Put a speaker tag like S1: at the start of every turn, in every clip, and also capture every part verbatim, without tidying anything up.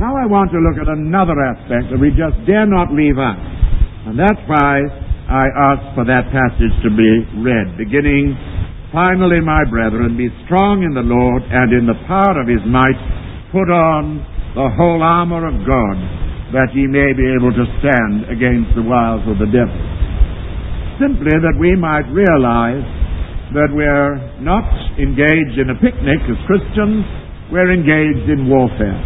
S1: Now I want to look at another aspect that we just dare not leave out. And that's why I ask for that passage to be read, beginning, "Finally, my brethren, be strong in the Lord and in the power of his might. Put on the whole armor of God, that ye may be able to stand against the wiles of the devil." Simply that we might realize that we're not engaged in a picnic as Christians, we're engaged in warfare.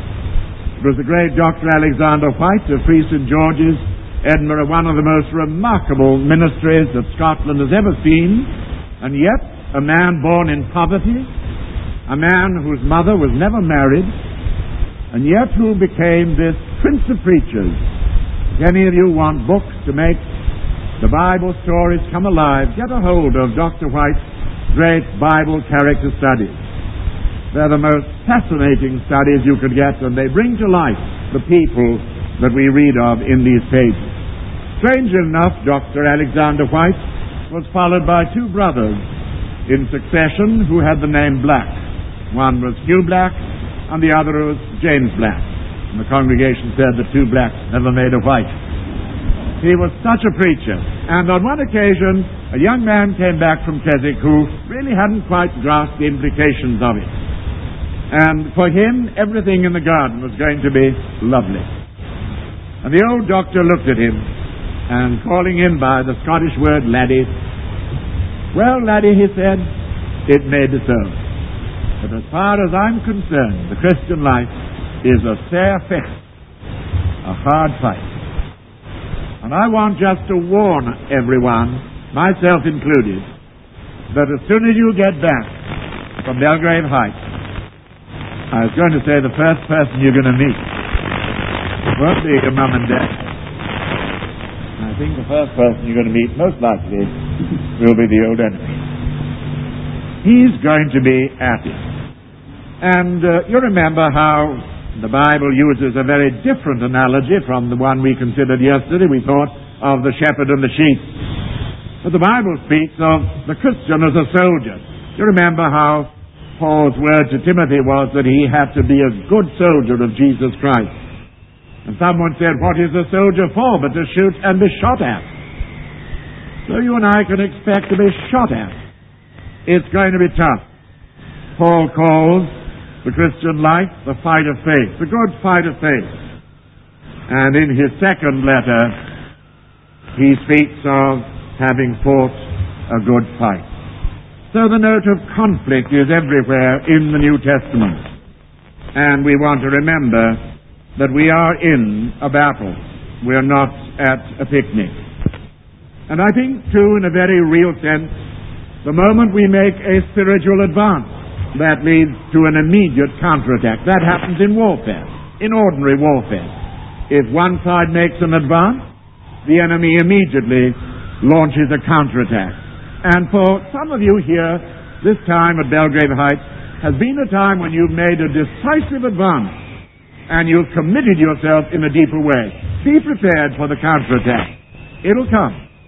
S1: It was the great Doctor Alexander White of Free Saint George's, Edinburgh, one of the most remarkable ministries that Scotland has ever seen, and yet a man born in poverty, a man whose mother was never married, and yet who became this prince of preachers. If any of you want books to make the Bible stories come alive, get a hold of Doctor White's great Bible character studies. They're the most fascinating studies you could get, and they bring to life the people that we read of in these pages. Strangely enough, Doctor Alexander White was followed by two brothers in succession who had the name Black. One was Hugh Black, and the other was James Black. And the congregation said the two blacks never made a white. He was such a preacher. And on one occasion, a young man came back from Keswick who really hadn't quite grasped the implications of it. And for him, everything in the garden was going to be lovely. And the old doctor looked at him, and calling him by the Scottish word laddie, "Well, laddie," he said, "it may be so. But as far as I'm concerned, the Christian life is a fair fight, a hard fight. And I want just to warn everyone, myself included, that as soon as you get back from Belgrave Heights, I was going to say the first person you're going to meet won't be your mum and dad. I think the first person you're going to meet, most likely, will be the old enemy. He's going to be at it. And uh, you remember how the Bible uses a very different analogy from the one we considered yesterday. We thought of the shepherd and the sheep. But the Bible speaks of the Christian as a soldier. You remember how Paul's word to Timothy was that he had to be a good soldier of Jesus Christ. And someone said, "What is a soldier for but to shoot and be shot at?" So you and I can expect to be shot at. It's going to be tough. Paul calls the Christian life the fight of faith, the good fight of faith. And in his second letter, he speaks of having fought a good fight. So the note of conflict is everywhere in the New Testament. And we want to remember that we are in a battle. We are not at a picnic. And I think, too, in a very real sense, the moment we make a spiritual advance, that leads to an immediate counterattack. That happens in warfare, in ordinary warfare. If one side makes an advance, the enemy immediately launches a counterattack. And for some of you here, this time at Belgrave Heights has been a time when you've made a decisive advance and you've committed yourself in a deeper way. Be prepared for the counterattack. It'll come.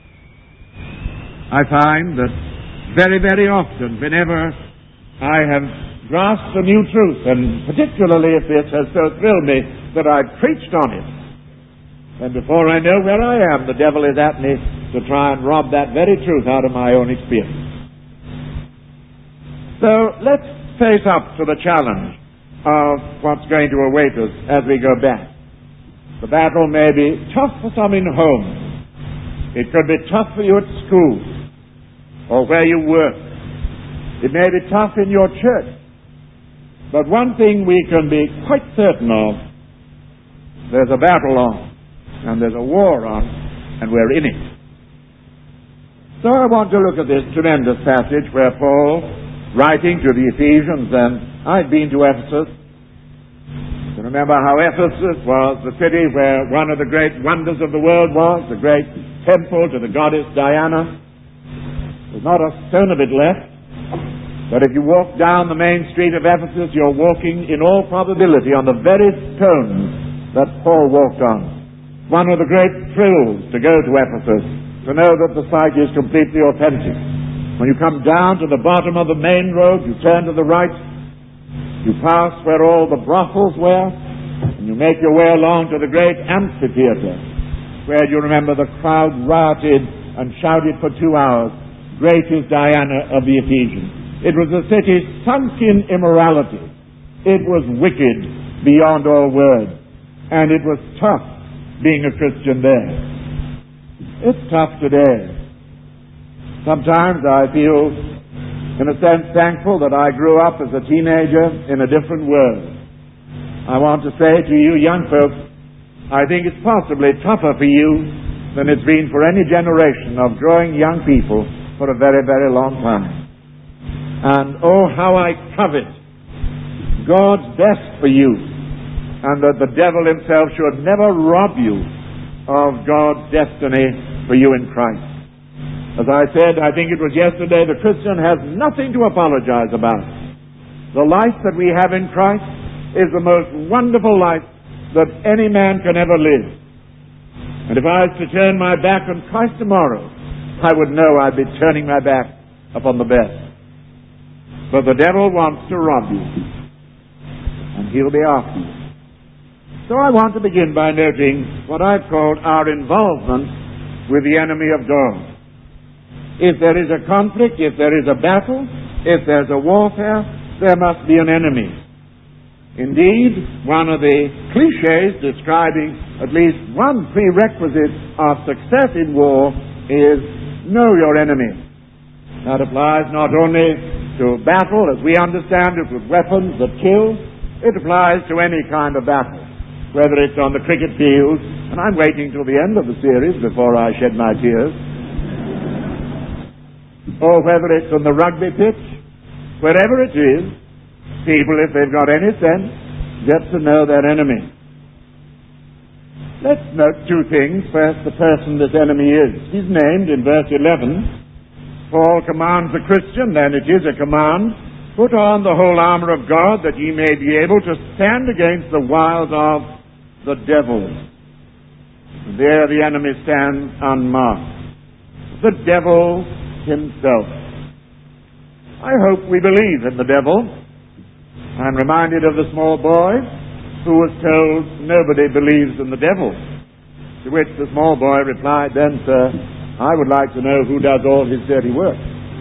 S1: I find that very, very often, whenever I have grasped a new truth, and particularly if it has so thrilled me that I've preached on it, and before I know where I am, the devil is at me to try and rob that very truth out of my own experience. So let's face up to the challenge of what's going to await us as we go back. The battle may be tough for some in homes. It could be tough for you at school or where you work. It may be tough in your church. But one thing we can be quite certain of, there's a battle on, and there's a war on, and we're in it. So I want to look at this tremendous passage where Paul, writing to the Ephesians, and I'd been to Ephesus. You remember how Ephesus was the city where one of the great wonders of the world was, the great temple to the goddess Diana. There's not a stone of it left. But if you walk down the main street of Ephesus, you're walking in all probability on the very stones that Paul walked on. One of the great thrills to go to Ephesus, to know that the site is completely authentic. When you come down to the bottom of the main road, you turn to the right, you pass where all the brothels were, and And you make your way along to the great amphitheater, where you remember the crowd rioted and shouted for two hours, "Great is Diana of the Ephesians." It was a city sunk in immorality. It was wicked beyond all words. And it was tough being a Christian there. It's tough today. Sometimes I feel, in a sense, thankful that I grew up as a teenager in a different world. I want to say to you young folks, I think it's possibly tougher for you than it's been for any generation of growing young people for a very, very long time. And oh, how I covet God's best for you, and that the devil himself should never rob you of God's destiny for you in Christ. As I said, I think it was yesterday, the Christian has nothing to apologize about. The life that we have in Christ is the most wonderful life that any man can ever live. And if I was to turn my back on Christ tomorrow, I would know I'd be turning my back upon the best. But the devil wants to rob you, and he'll be after you. So I want to begin by noting what I've called our involvement with the enemy of God. If there is a conflict, if there is a battle, if there's a warfare, there must be an enemy. Indeed, one of the cliches describing at least one prerequisite of success in war is know your enemy. That applies not only to battle as we understand it with weapons that kill, it applies to any kind of battle, whether it's on the cricket field, and I'm waiting till the end of the series before I shed my tears, or whether it's on the rugby pitch, wherever it is, people, if they've got any sense, get to know their enemy. Let's note two things. First, the person this enemy is. He's named in verse eleven. Paul commands the Christian, then it is a command, put on the whole armor of God that ye may be able to stand against the wiles of the devil. And there the enemy stands unmarked. The devil himself. I hope we believe in the devil. I'm reminded of the small boy who was told nobody believes in the devil. To which the small boy replied, "Then, sir, I would like to know who does all his dirty work."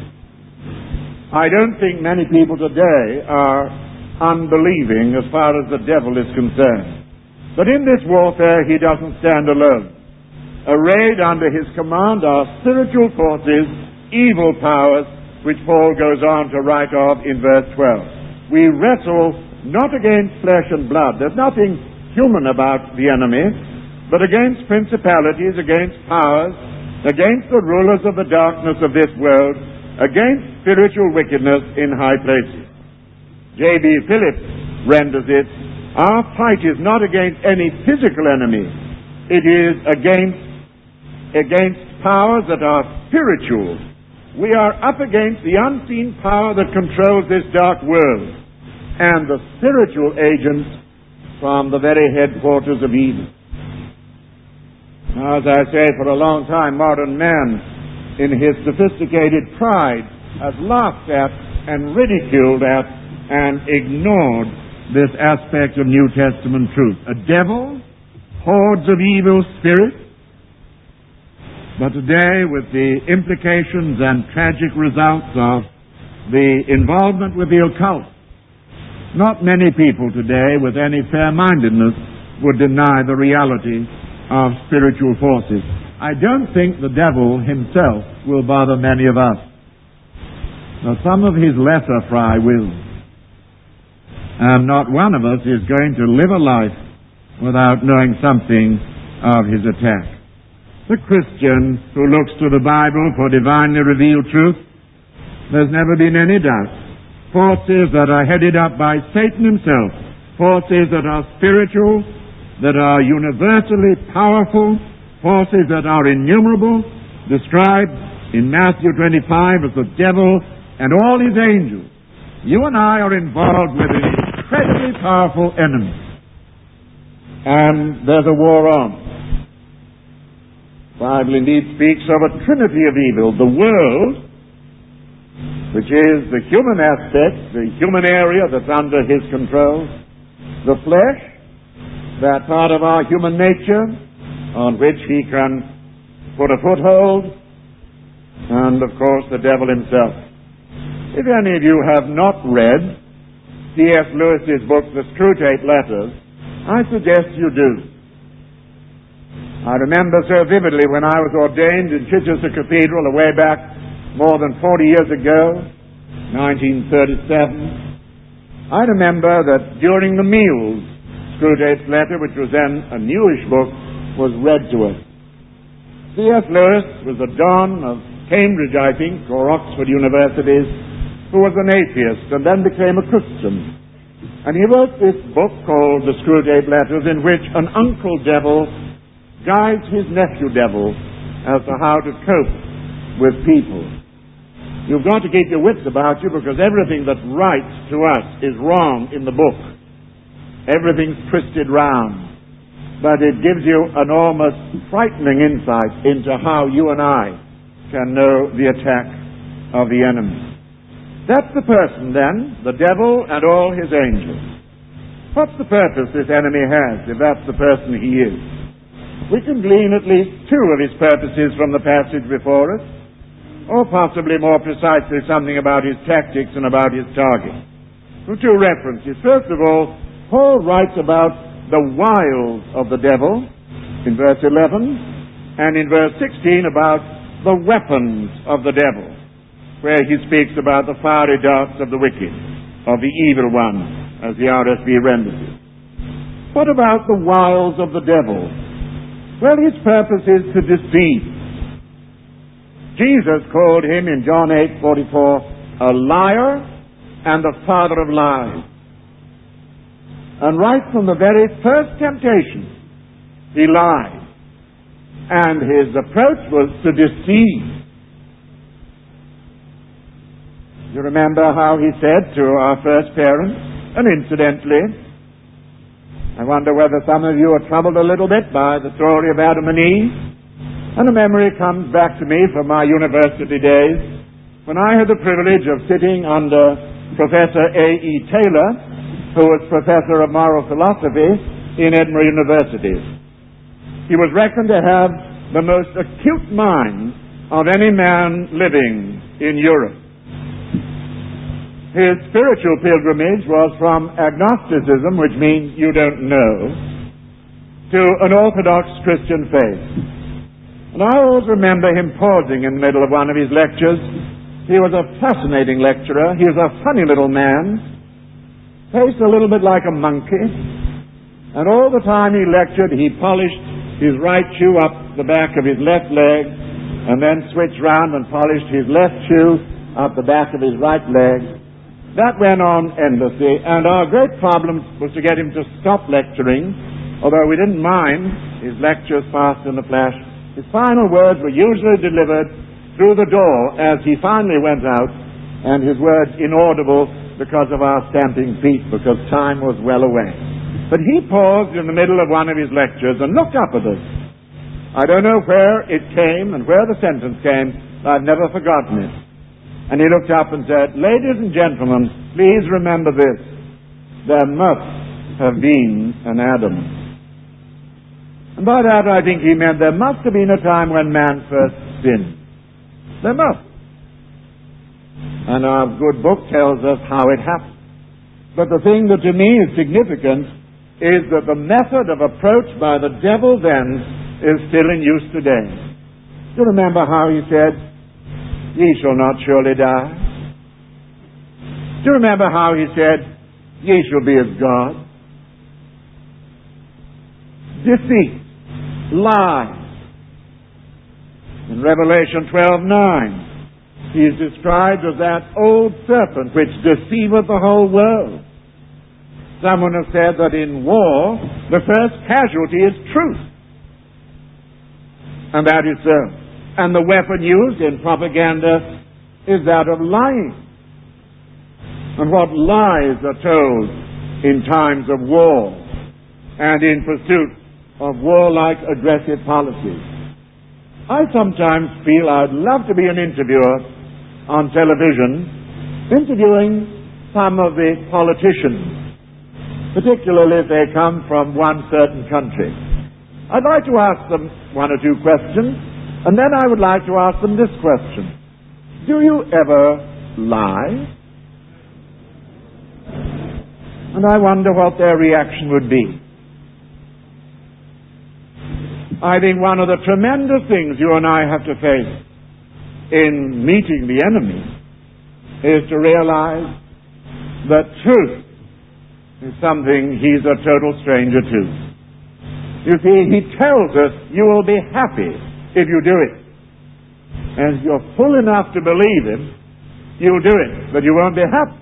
S1: I don't think many people today are unbelieving as far as the devil is concerned. But in this warfare, he doesn't stand alone. Arrayed under his command are spiritual forces, evil powers, which Paul goes on to write of in verse twelve. We wrestle not against flesh and blood. There's nothing human about the enemy, but against principalities, against powers, against the rulers of the darkness of this world, against spiritual wickedness in high places. J B Phillips renders it, our fight is not against any physical enemy. It is against, against powers that are spiritual. We are up against the unseen power that controls this dark world and the spiritual agents from the very headquarters of evil. Now, as I say, for a long time, modern man, in his sophisticated pride, has laughed at and ridiculed at and ignored this aspect of New Testament truth. A devil, hordes of evil spirits. But today, with the implications and tragic results of the involvement with the occult, not many people today with any fair-mindedness would deny the reality of spiritual forces. I don't think the devil himself will bother many of us. Now, some of his lesser fry will. And not one of us is going to live a life without knowing something of his attack. The Christian who looks to the Bible for divinely revealed truth, there's never been any doubt. Forces that are headed up by Satan himself, forces that are spiritual, that are universally powerful, forces that are innumerable, described in Matthew twenty-five as the devil and all his angels. You and I are involved with an incredibly powerful enemy. And there's a war on. The Bible indeed speaks of a trinity of evil. The world, which is the human aspect, the human area that's under his control, the flesh, that part of our human nature on which he can put a foothold, and, of course, the devil himself. If any of you have not read C S Lewis's book, The Screwtape Letters, I suggest you do. I remember so vividly when I was ordained in Chichester Cathedral away back more than forty years ago, nineteen thirty-seven. I remember that during the meals, Screwtape's letter, which was then a newish book, was read to us. C S Lewis was a don of Cambridge, I think, or Oxford universities, who was an atheist and then became a Christian. And he wrote this book called The Screwtape Letters, in which an uncle devil guides his nephew devil as to how to cope with people. You've got to keep your wits about you, because everything that's right to us is wrong in the book. Everything's twisted round. But it gives you an almost frightening insight into how you and I can know the attack of the enemy. That's the person, then, the devil and all his angels. What's the purpose this enemy has, if that's the person he is? We can glean at least two of his purposes from the passage before us, or possibly more precisely something about his tactics and about his target. From two references. First of all, Paul writes about the wiles of the devil in verse eleven, and in verse sixteen about the weapons of the devil, where he speaks about the fiery darts of the wicked, of the evil one, as the R S V renders it. What about the wiles of the devil? Well, his purpose is to deceive. Jesus called him in John eight forty-four a liar and the father of lies. And right from the very first temptation, he lied. And his approach was to deceive. You remember how he said to our first parents, and incidentally, I wonder whether some of you are troubled a little bit by the story of Adam and Eve. And a memory comes back to me from my university days when I had the privilege of sitting under Professor A E Taylor, who was professor of moral philosophy in Edinburgh University. He was reckoned to have the most acute mind of any man living in Europe. His spiritual pilgrimage was from agnosticism, which means you don't know, to an Orthodox Christian faith. And I always remember him pausing in the middle of one of his lectures. He was a fascinating lecturer. He was a funny little man, paced a little bit like a monkey. And all the time he lectured, he polished his right shoe up the back of his left leg, and then switched round and polished his left shoe up the back of his right leg. That went on endlessly, and our great problem was to get him to stop lecturing, although we didn't mind his lectures fast in a flash. His final words were usually delivered through the door as he finally went out, and his words inaudible because of our stamping feet, because time was well away. But he paused in the middle of one of his lectures and looked up at us. I don't know where it came and where the sentence came, but I've never forgotten it. And he looked up and said, "Ladies and gentlemen, please remember this. There must have been an Adam." And by that I think he meant there must have been a time when man first sinned. There must. And our good book tells us how it happened. But the thing that to me is significant is that the method of approach by the devil then is still in use today. Do you remember how he said, "Ye shall not surely die"? Do you remember how he said, "Ye shall be as God"? Deceit, lies. In Revelation twelve nine, he is described as that old serpent which deceiveth the whole world. Someone has said that in war, the first casualty is truth. And that is so. And the weapon used in propaganda is that of lying. And what lies are told in times of war and in pursuit of warlike aggressive policies. I sometimes feel I'd love to be an interviewer on television, interviewing some of the politicians particularly if they come from one certain country. I'd like to ask them one or two questions, and then I would like to ask them this question. Do you ever lie? And I wonder what their reaction would be. I think one of the tremendous things you and I have to face in meeting the enemy is to realize that truth is something he's a total stranger to. You see, he tells us you will be happy if you do it. And if you're full enough to believe him, you'll do it, but you won't be happy.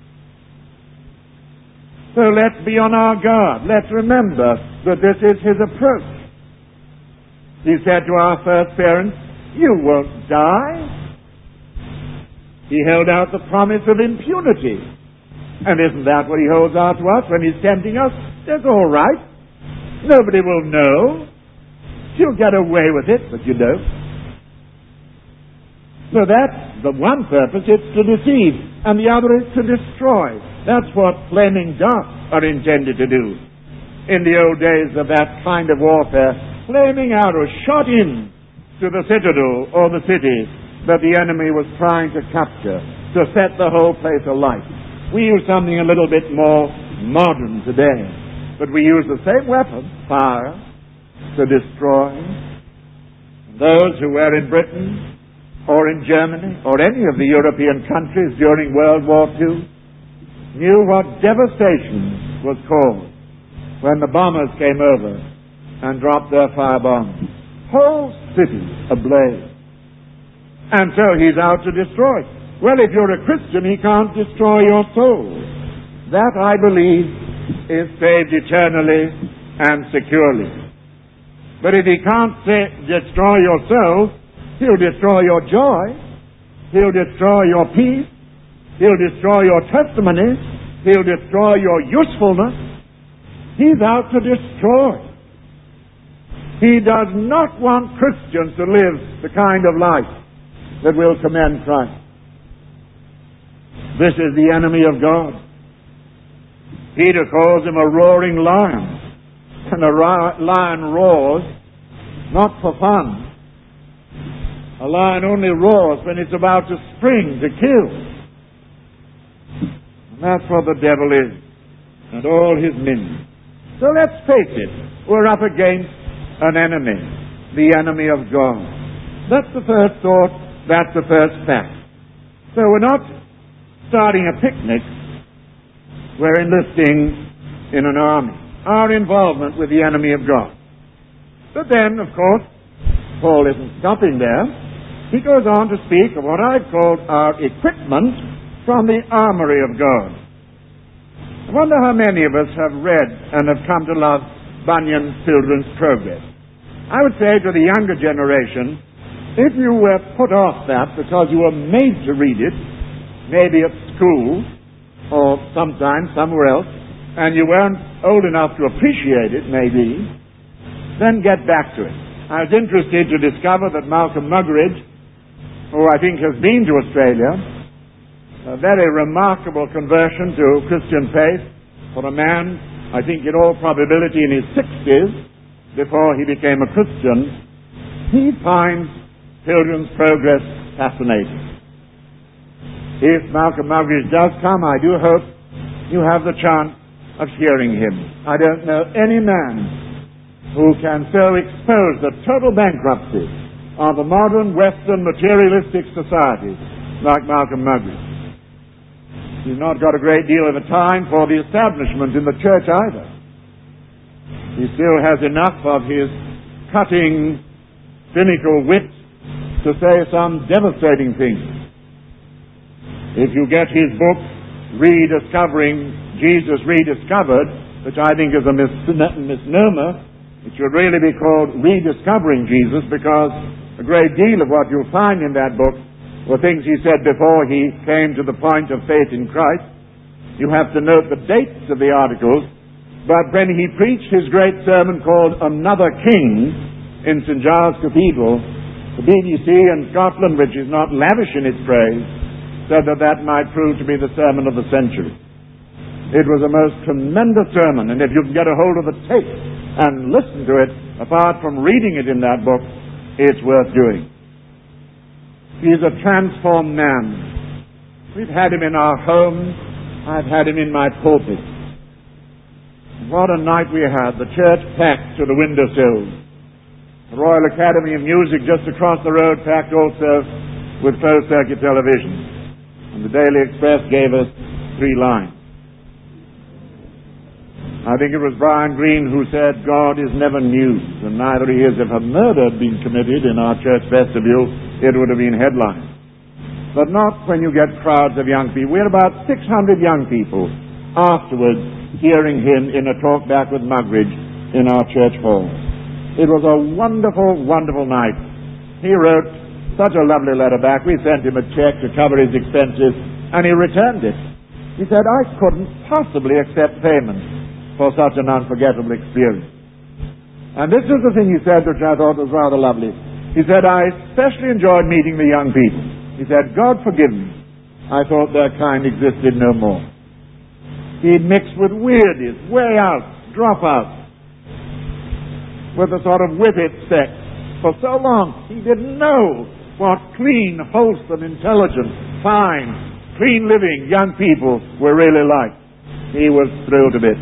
S1: So let's be on our guard. Let's remember that this is his approach. He said to our first parents, you won't die. He held out the promise of impunity. And isn't that what he holds out to us when he's tempting us? That's all right. Nobody will know. You'll get away with it, but you don't. So that's the one purpose, it's to deceive, and the other is to destroy. That's what flaming darts are intended to do. In the old days of that kind of warfare, flaming arrows shot in to the citadel or the city that the enemy was trying to capture, to set the whole place alight. We use something a little bit more modern today, but we use the same weapon, fire, to destroy. Those who were in Britain or in Germany or any of the European countries during World War Two knew what devastation was caused when the bombers came over and dropped their fire bombs. Whole cities ablaze. And so he's out to destroy. Well, if you're a Christian, he can't destroy your soul. That, I believe, is saved eternally and securely. But if he can't say, destroy your soul, he'll destroy your joy. He'll destroy your peace. He'll destroy your testimony. He'll destroy your usefulness. He's out to destroy. He does not want Christians to live the kind of life that will commend Christ. This is the enemy of God. Peter calls him a roaring lion. And a lion roars not for fun. A lion only roars when it's about to spring to kill. And that's what the devil is, and all his minions. So let's face it, we're up against an enemy, the enemy of God. That's the first thought, that's the first fact. So we're not starting a picnic, we're enlisting in an army. Our involvement with the enemy of God. But then, of course, Paul isn't stopping there. He goes on to speak of what I've called our equipment from the armory of God. I wonder how many of us have read and have come to love Bunyan's Pilgrim's Progress. I would say to the younger generation, if you were put off that because you were made to read it, maybe at school or sometime somewhere else, and you weren't old enough to appreciate it, maybe, then get back to it. I was interested to discover that Malcolm Muggeridge, who I think has been to Australia, a very remarkable conversion to Christian faith for a man, I think in all probability in his sixties, before he became a Christian. He finds Pilgrim's Progress fascinating. If Malcolm Muggeridge does come, I do hope you have the chance of hearing him. I don't know any man who can so expose the total bankruptcy of the modern Western materialistic society like Malcolm Muggeridge. He's not got a great deal of a time for the establishment in the church either. He still has enough of his cutting, cynical wit to say some devastating things. If you get his book, Rediscovering Jesus Rediscovered, which I think is a mis- misnomer, it should really be called Rediscovering Jesus, because a great deal of what you'll find in that book were things he said before he came to the point of faith in Christ. You have to note the dates of the articles, but when he preached his great sermon called Another King in Saint Giles Cathedral, the B B C in Scotland, which is not lavish in its praise, said that that might prove to be the sermon of the century. It was a most tremendous sermon, and if you can get a hold of the tape and listen to it, apart from reading it in that book, it's worth doing. He's a transformed man. We've had him in our homes. I've had him in my pulpit. What a night we had. The church packed to the windowsills. The Royal Academy of Music just across the road packed also with closed-circuit television. And the Daily Express gave us three lines. I think it was Brian Greene who said, God is never news, and neither he is if a murder had been committed in our church vestibule, it would have been headlines. But not when you get crowds of young people. We had about six hundred young people afterwards hearing him in a talk back with Mugridge in our church hall. It was a wonderful, wonderful night. He wrote such a lovely letter back. We sent him a check to cover his expenses, and he returned it. He said, I couldn't possibly accept payment for such an unforgettable experience. And this is the thing he said, which I thought was rather lovely. He said, I especially enjoyed meeting the young people. He said, God forgive me, I thought their kind existed no more. He mixed with weirdies, way out, dropouts, with a sort of whippet sex. For so long, he didn't know what clean, wholesome, intelligent, fine, clean living young people were really like. He was thrilled a bit.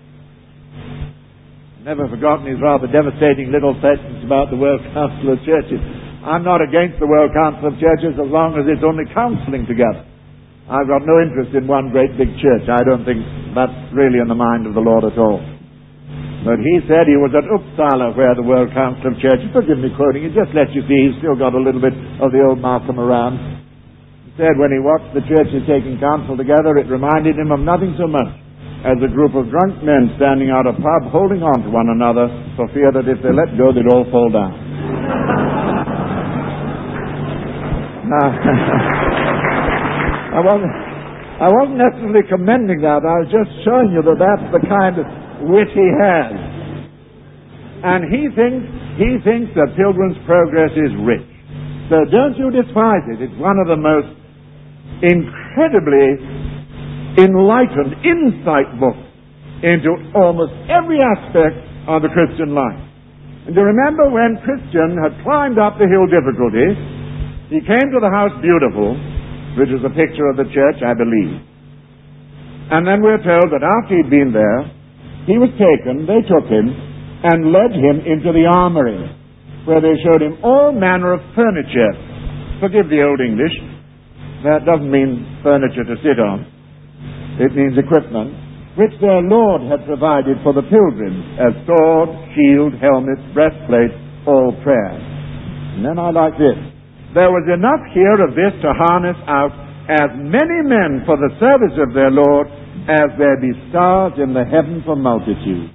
S1: Never forgotten his rather devastating little sentence about the World Council of Churches. I'm not against the World Council of Churches as long as it's only counseling together. I've got no interest in one great big church. I don't think that's really in the mind of the Lord at all. But he said he was at Uppsala where the World Council of Churches, forgive me quoting, it just lets you see he's still got a little bit of the old Malcolm around. He said when he watched the churches taking counsel together, it reminded him of nothing so much as a group of drunk men standing out a pub holding on to one another for fear that if they let go they'd all fall down. Now, I wasn't, I wasn't necessarily commending that. I was just showing you that that's the kind of wit he has. And he thinks, he thinks that Pilgrim's Progress is rich. So don't you despise it. It's one of the most incredibly enlightened insight books into almost every aspect of the Christian life. And you remember when Christian had climbed up the hill difficulty, he came to the house Beautiful, which is a picture of the church, I believe. And then we're told that after he'd been there, he was taken, they took him, and led him into the armory, where they showed him all manner of furniture. Forgive the old English. That doesn't mean furniture to sit on. It means equipment, which their Lord had provided for the pilgrims as sword, shield, helmet, breastplate, all prayer. And then I like this. There was enough here of this to harness out as many men for the service of their Lord as there be stars in the heaven for multitude.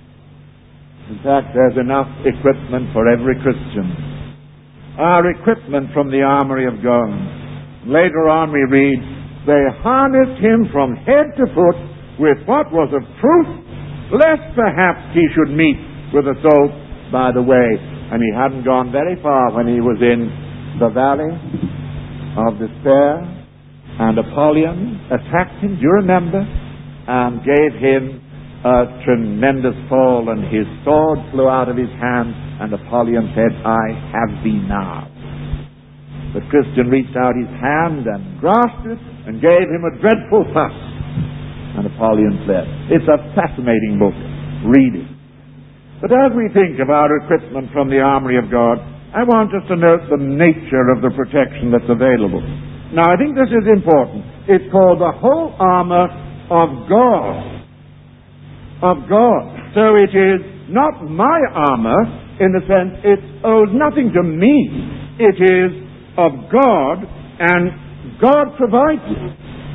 S1: In fact, there's enough equipment for every Christian. Our equipment from the armory of God. Later on we read, they harnessed him from head to foot with what was of truth, lest perhaps he should meet with assault by the way. And he hadn't gone very far when he was in the valley of despair, and Apollyon attacked him, do you remember? And gave him a tremendous fall, and his sword flew out of his hand, and Apollyon said, I have thee now. The Christian reached out his hand and grasped it and gave him a dreadful thrust. And Apollyon fled. It's a fascinating book. Read it. But as we think of our equipment from the armory of God, I want us to note the nature of the protection that's available. Now, I think this is important. It's called the whole armor of God. Of God. So it is not my armor in the sense it owes nothing to me. It is of God, and God provides it.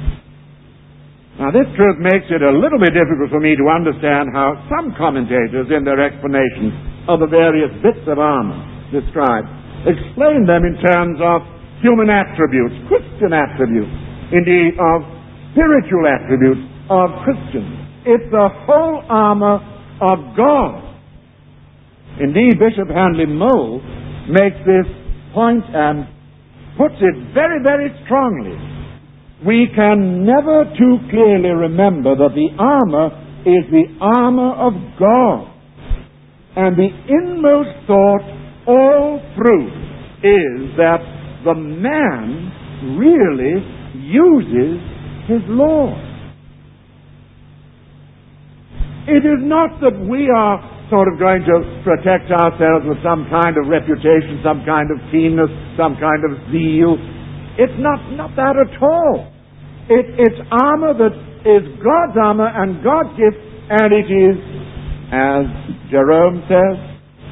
S1: Now, this truth makes it a little bit difficult for me to understand how some commentators, in their explanations of the various bits of armor described, explain them in terms of human attributes, Christian attributes, indeed of spiritual attributes of Christians. It's the whole armor of God. Indeed, Bishop Handley Moule makes this point and puts it very, very strongly. we can never too clearly remember that the armor is the armor of God. And the inmost thought all through is that the man really uses his Lord. It is not that we are sort of going to protect ourselves with some kind of reputation, some kind of keenness, some kind of zeal. It's not, not that at all. It, it's armor that is God's armor and God's gift, and it is, as Jerome says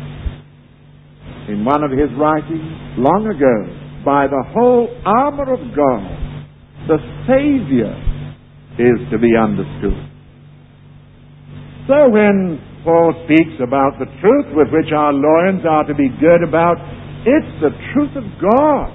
S1: in one of his writings long ago, by the whole armor of God, the Savior is to be understood. So when Paul speaks about the truth with which our loins are to be girt about, it's the truth of God.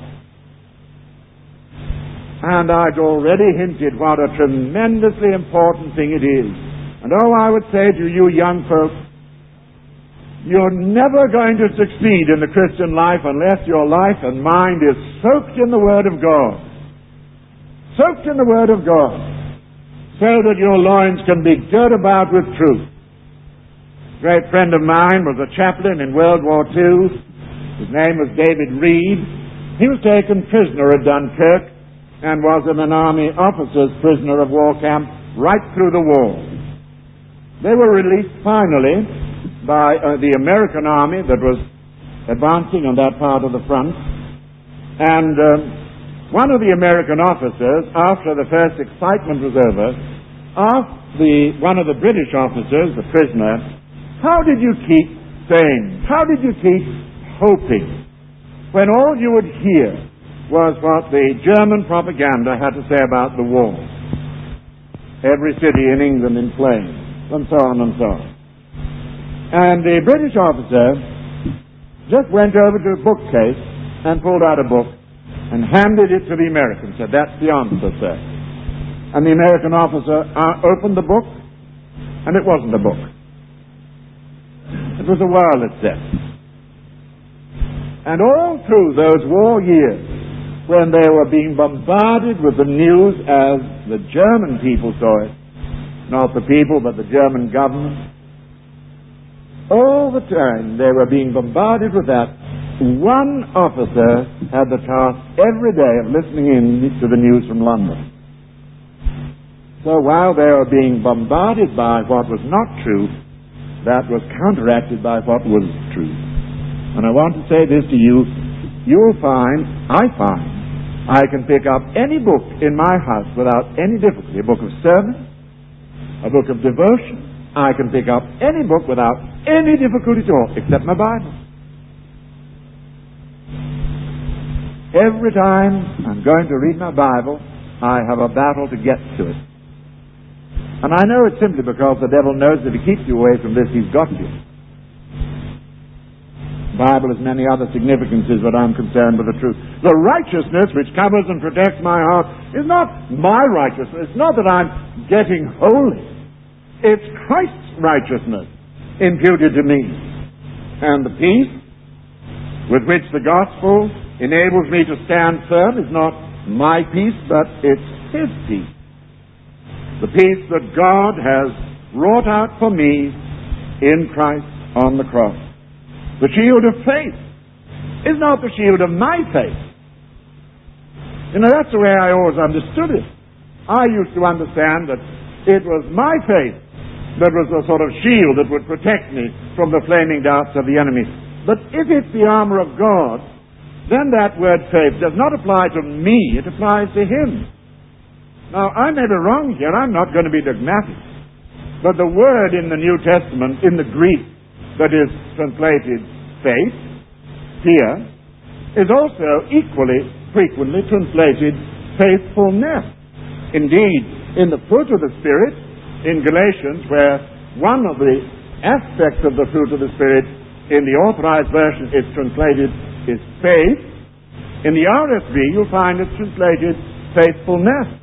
S1: And I'd already hinted what a tremendously important thing it is. And oh, I would say to you young folks, you're never going to succeed in the Christian life unless your life and mind is soaked in the Word of God. Soaked in the Word of God. So that your loins can be girt about with truth. A great friend of mine was a chaplain in World War Two. His name was David Reed. He was taken prisoner at Dunkirk and was in an army officer's prisoner of war camp right through the war. They were released finally by uh, the American army that was advancing on that part of the front. And um, one of the American officers, after the first excitement was over, asked the, one of the British officers, the prisoner, how did you keep sane? How did you keep hoping when all you would hear was what the German propaganda had to say about the war? Every city in England in flames, and so on and so on. And the British officer just went over to a bookcase and pulled out a book and handed it to the American. Said, that's the answer, sir. And the American officer uh, opened the book, and it wasn't a book. It was a wireless set. And all through those war years, when they were being bombarded with the news as the German people saw it, not the people but the German government, all the time they were being bombarded with that, one officer had the task every day of listening in to the news from London. So while they were being bombarded by what was not true, that was counteracted by what was true. And I want to say this to you, you'll find, I find, I can pick up any book in my house without any difficulty. A book of sermon, a book of devotion. I can pick up any book without any difficulty at all, except my Bible. Every time I'm going to read my Bible, I have a battle to get to it. And I know it's simply because the devil knows that if he keeps you away from this, he's got you. The Bible has many other significances, but I'm concerned with the truth. The righteousness which covers and protects my heart is not my righteousness. It's not that I'm getting holy. It's Christ's righteousness imputed to me. And the peace with which the gospel enables me to stand firm is not my peace, but it's His peace. The peace that God has wrought out for me in Christ on the cross. The shield of faith is not the shield of my faith. You know, that's the way I always understood it. I used to understand that it was my faith that was the sort of shield that would protect me from the flaming darts of the enemy. But if it's the armor of God, then that word faith does not apply to me, it applies to Him. Now, I may be wrong here, I'm not going to be dogmatic. But the word in the New Testament, in the Greek, that is translated faith, here, is also equally frequently translated faithfulness. Indeed, in the fruit of the Spirit, in Galatians, where one of the aspects of the fruit of the Spirit in the Authorized Version is translated is faith, in the R S V you'll find it translated faithfulness.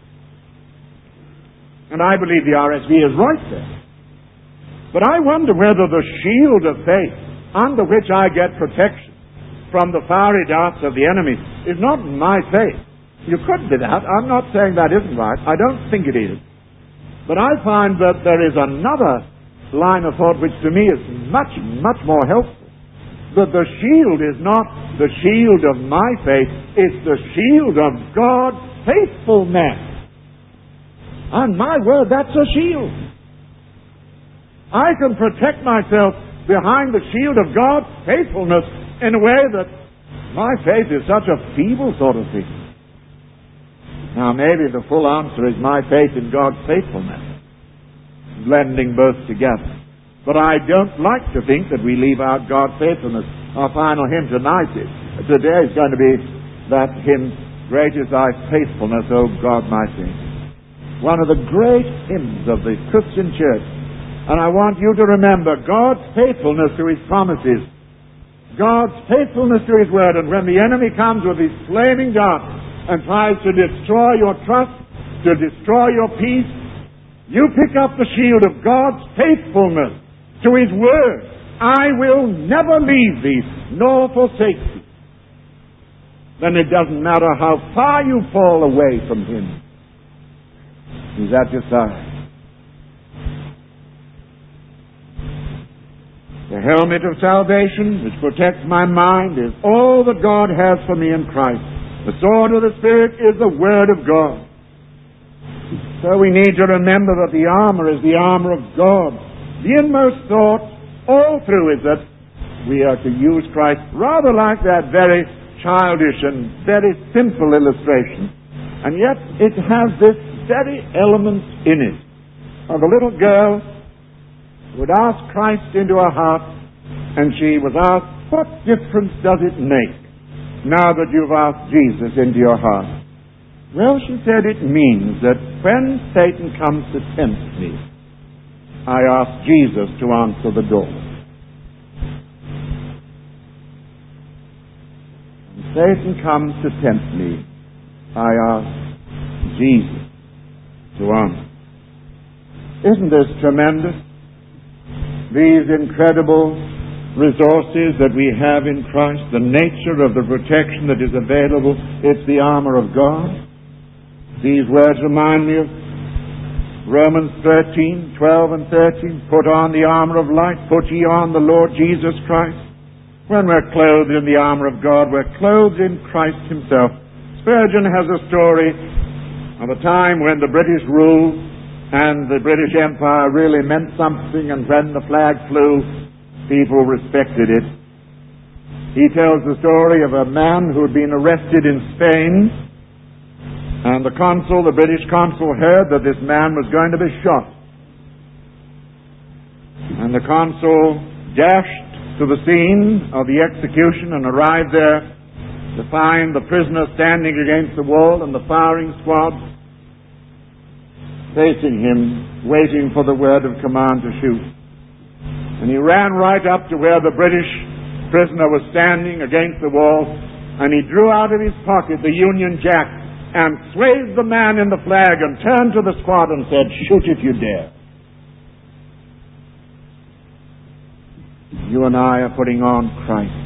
S1: And I believe the R S V is right there. But I wonder whether the shield of faith under which I get protection from the fiery darts of the enemy is not my faith, You could be that. I'm not saying that isn't right. I don't think it is. But I find that there is another line of thought which to me is much, much more helpful. That the shield is not the shield of my faith, it's the shield of God's faithfulness. And my word, that's a shield. I can protect myself behind the shield of God's faithfulness in a way that my faith is such a feeble sort of thing. Now maybe the full answer is my faith in God's faithfulness, blending both together. But I don't like to think that we leave out God's faithfulness. Our final hymn tonight is, today is going to be that hymn, Great is Thy Faithfulness, O God my Savior. One of the great hymns of the Christian church. And I want you to remember God's faithfulness to His promises, God's faithfulness to His word. And when the enemy comes with his flaming dart and tries to destroy your trust, to destroy your peace, you pick up the shield of God's faithfulness to His word. I will never leave thee nor forsake thee. Then it doesn't matter how far you fall away from Him. He's at your side. The helmet of salvation, which protects my mind, is all that God has for me in Christ. The sword of the Spirit is the Word of God. So we need to remember that the armor is the armor of God. The inmost thought all through is that we are to use Christ rather like that very childish and very simple illustration. And yet it has this very element in it of a little girl who would ask Christ into her heart, and she was asked, what difference does it make now that you've asked Jesus into your heart? Well, she said, it means that when Satan comes to tempt me, I ask Jesus to answer the door. When Satan comes to tempt me, I ask Jesus to answer. Isn't this tremendous? These incredible resources that we have in Christ, the nature of the protection that is available, it's the armor of God. These words remind me of Romans thirteen, twelve and thirteen. Put on the armor of light, put ye on the Lord Jesus Christ. When we're clothed in the armor of God, we're clothed in Christ Himself. Spurgeon has a story of a time when the British ruled and the British Empire really meant something, and when the flag flew, people respected it. He tells the story of a man who had been arrested in Spain, and the consul, the British consul, heard that this man was going to be shot. And the consul dashed to the scene of the execution and arrived there to find the prisoner standing against the wall and the firing squad facing him, waiting for the word of command to shoot. And he ran right up to where the British prisoner was standing against the wall, and he drew out of his pocket the Union Jack and swayed the man in the flag and turned to the squad and said, shoot if you dare. You and I are putting on Christ.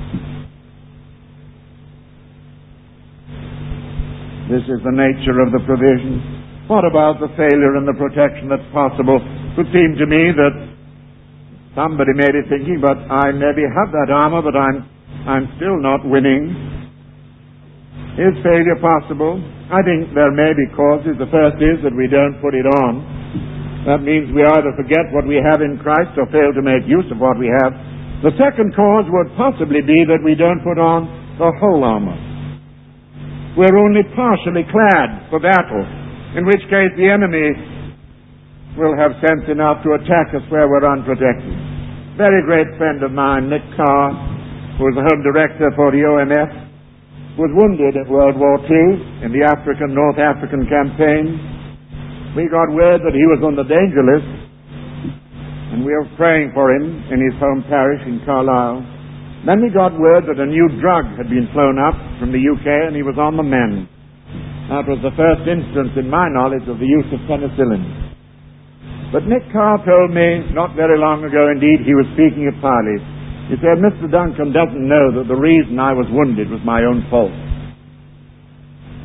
S1: This is the nature of the provision. What about the failure and the protection that's possible? It would seem to me that somebody may be thinking, but I maybe have that armor, but I'm I'm still not winning. Is failure possible? I think there may be causes. The first is that we don't put it on. That means we either forget what we have in Christ or fail to make use of what we have. The second cause would possibly be that we don't put on the whole armor. We're only partially clad for battle, in which case the enemy will have sense enough to attack us where we're unprotected. Very great friend of mine, Nick Carr, who was the Home Director for the O M F, was wounded in World War Two in the African, North African campaign. We got word that he was on the danger list, and we were praying for him in his home parish in Carlisle. Then we got word that a new drug had been flown up from the U K, and he was on the mend. That was the first instance in my knowledge of the use of penicillin. But Nick Carr told me not very long ago, indeed, he was speaking at Parley. He said, Mister Duncan doesn't know that the reason I was wounded was my own fault.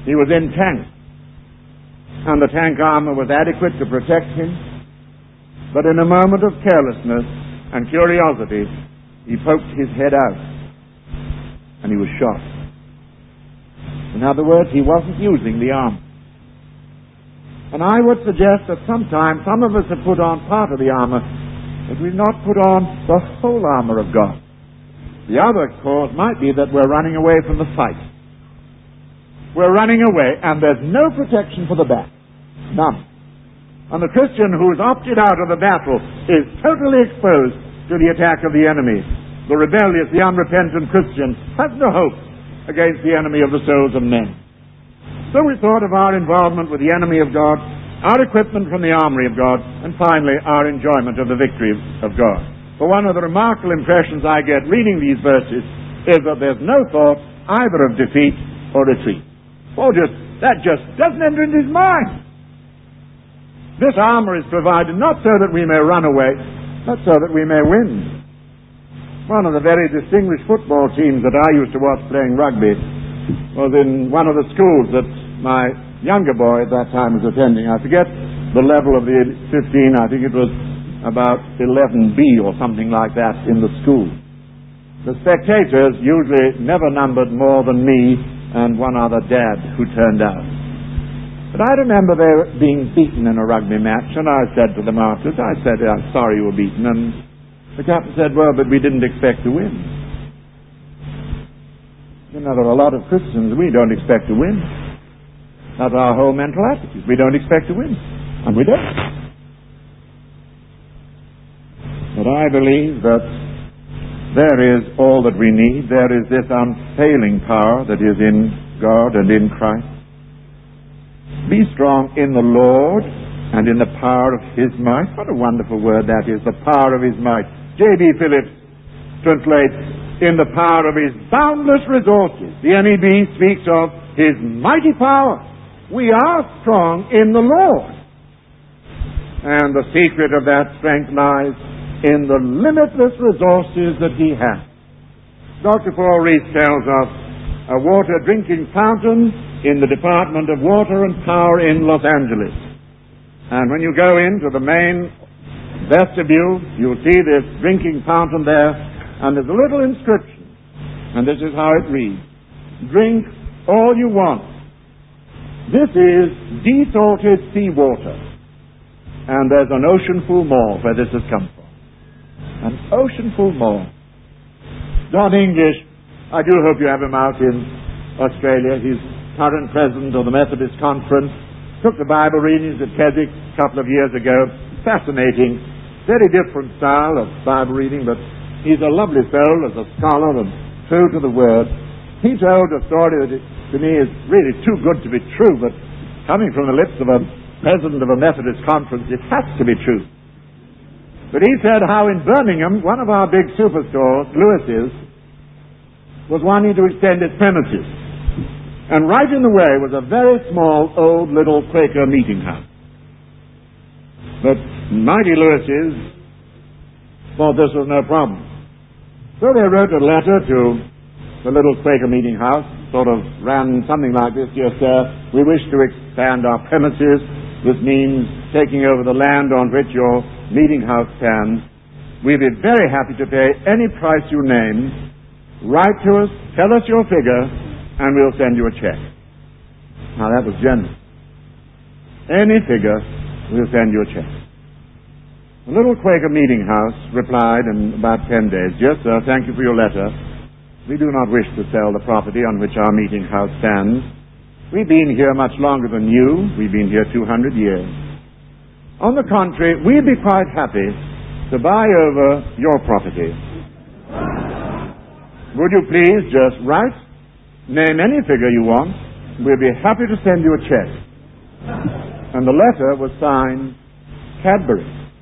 S1: He was in tanks, and the tank armor was adequate to protect him. But in a moment of carelessness and curiosity, he poked his head out, and he was shot. In other words, he wasn't using the armor. And I would suggest that sometimes some of us have put on part of the armor, but we've not put on the whole armor of God. The other cause might be that we're running away from the fight. We're running away, and there's no protection for the back. None. And the Christian who's opted out of the battle is totally exposed to the attack of the enemy. The rebellious, the unrepentant Christian has no hope against the enemy of the souls of men. So we thought of our involvement with the enemy of God, our equipment from the armory of God, and finally our enjoyment of the victory of God. For one of the remarkable impressions I get reading these verses is that there's no thought either of defeat or retreat. Or just, that just doesn't enter into his mind. This armor is provided not so that we may run away, but so that we may win. One of the very distinguished football teams that I used to watch playing rugby was in one of the schools that my younger boy at that time was attending. I forget the level of the fifteen, I think it was about eleven B or something like that in the school. The spectators usually never numbered more than me and one other dad who turned out. But I remember they were being beaten in a rugby match, and I said to them afterwards, I said, I'm sorry you were beaten, and the captain said, well, but we didn't expect to win. You know, there are a lot of Christians, we don't expect to win. That's our whole mental attitude. We don't expect to win. And we don't. But I believe that there is all that we need. There is this unfailing power that is in God and in Christ. Be strong in the Lord and in the power of His might. What a wonderful word that is, the power of His might. J B Phillips translates, in the power of His boundless resources. The N E B speaks of His mighty power. We are strong in the Lord. And the secret of that strength lies in the limitless resources that He has. Doctor Paul Rees tells us a water drinking fountain in the Department of Water and Power in Los Angeles. And when you go into the main vestibule, you'll see this drinking fountain there, and there's a little inscription, and this is how it reads: drink all you want. This is desalted seawater, and there's an oceanful more where this has come from. An oceanful more. Don English, I do hope you have him out in Australia. He's current president of the Methodist Conference. Took the Bible readings at Keswick a couple of years ago. Fascinating, very different style of Bible reading, but he's a lovely soul as a scholar and true to the Word. He told a story that it, to me is really too good to be true, but coming from the lips of a president of a Methodist conference, it has to be true. But he said how in Birmingham, one of our big superstores, Lewis's, was wanting to extend its premises. And right in the way was a very small, old, little Quaker meeting house. But mighty Lewis's thought this was no problem. So they wrote a letter to the little Quaker meeting house, sort of ran something like this: dear sir, we wish to expand our premises. This means taking over the land on which your meeting house stands. We'd be very happy to pay any price you name. Write to us, tell us your figure, and we'll send you a check. Now that was generous. Any figure, we'll send you a check. The little Quaker meeting house replied in about ten days, yes sir, thank you for your letter. We do not wish to sell the property on which our meeting house stands. We've been here much longer than you. We've been here two hundred years. On the contrary, we'd be quite happy to buy over your property. Would you please just write, name any figure you want. We'll be happy to send you a check. And the letter was signed Cadbury.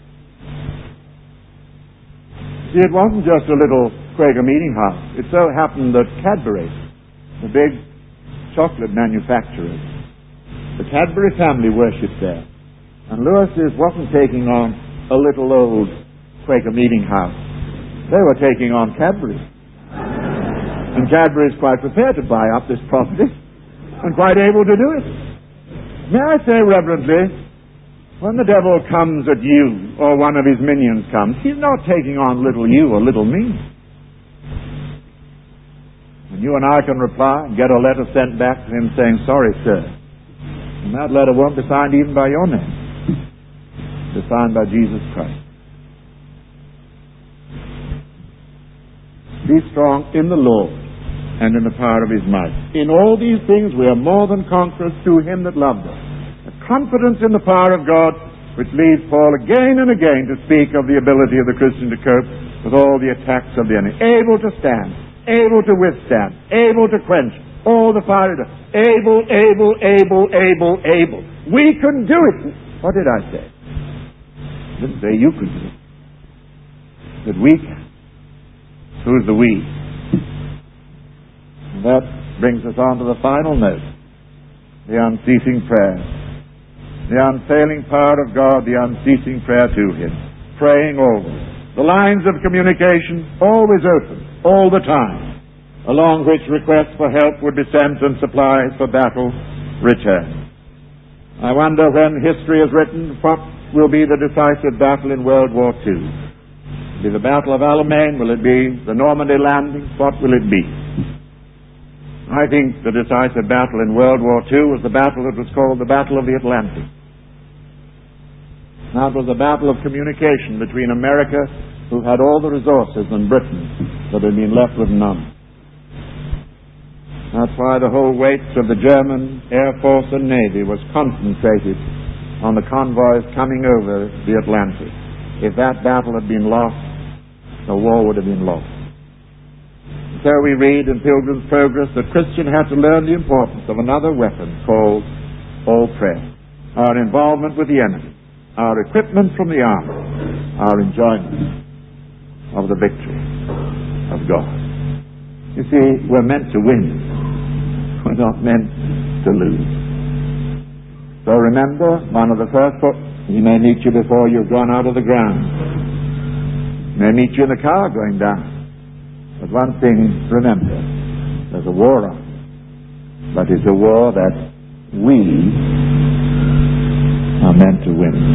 S1: See, it wasn't just a little Quaker meeting house. It so happened that Cadbury, the big chocolate manufacturers, the Cadbury family worshipped there. And Lewis's wasn't taking on a little old Quaker meeting house. They were taking on Cadbury. And Cadbury is quite prepared to buy up this property. and quite able to do it. May I say reverently, when the devil comes at you, or one of his minions comes, he's not taking on little you or little me. And you and I can reply and get a letter sent back to him saying, sorry, sir. And that letter won't be signed even by your name. It'll be signed by Jesus Christ. Be strong in the Lord and in the power of his might. In all these things we are more than conquerors through him that loved us. A confidence in the power of God which leads Paul again and again to speak of the ability of the Christian to cope with all the attacks of the enemy. Able to stand, able to withstand, able to quench all the fire. Able, able, able, able, able. We can do it. What did I say? I didn't say you could do it. That we can. Who's the we? And that brings us on to the final note. The unceasing prayer. The unfailing power of God, the unceasing prayer to him. Praying always. The lines of communication always open, all the time, along which requests for help would be sent and supplies for battle returned. I wonder when history is written, what will be the decisive battle in World War Two? Will it be the Battle of Alamein? Will it be the Normandy landing? What will it be? I think the decisive battle in World War Two was the battle that was called the Battle of the Atlantic. That was a battle of communication between America, who had all the resources, and Britain, that had been left with none. That's why the whole weight of the German Air Force and Navy was concentrated on the convoys coming over the Atlantic. If that battle had been lost, the war would have been lost. So we read in Pilgrim's Progress that Christian had to learn the importance of another weapon called all prayer. Our involvement with the enemy, our equipment from the army, our enjoyment of the victory of God. You see, we're meant to win. We're not meant to lose. So remember, one of the first books, he may meet you before you've gone out of the ground. He may meet you in the car going down. But one thing, remember, there's a war on. But it's a war that we are meant to win.